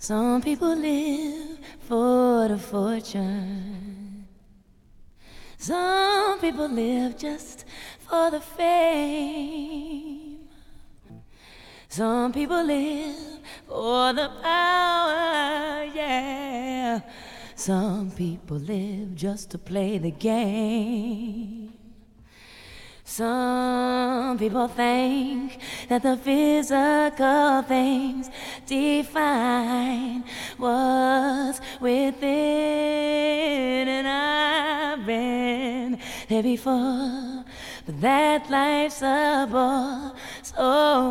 Some people live for the fortune. Some people live just for the fame. Some people live for the power, yeah. Some people live just to play the game. Some people think that the physical things define what's within, and I've been there before, but that life's a bore, so